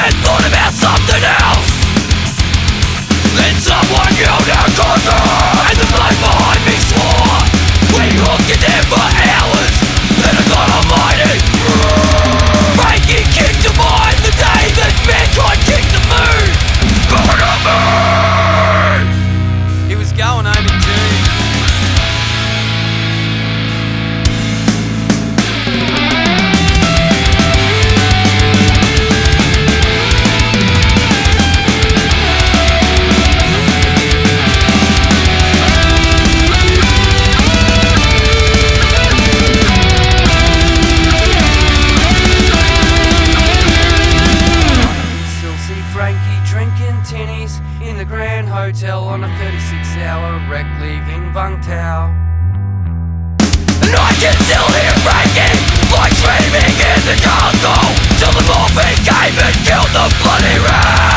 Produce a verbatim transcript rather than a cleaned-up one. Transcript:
and thought about something else. Then someone yelled out "Conquer!" and the bloke behind me swore. We hooked it there for hours, then I got almighty. Frankie kicked to mind the day that mankind kicked the moon. Look at me! He was going home in June. Frankie drinking tinnies in the Grand Hotel on a thirty-six hour wreck leaving Vung Tau. And I can still hear Frankie like screaming in the jungle till the morphine came and killed the bloody rat.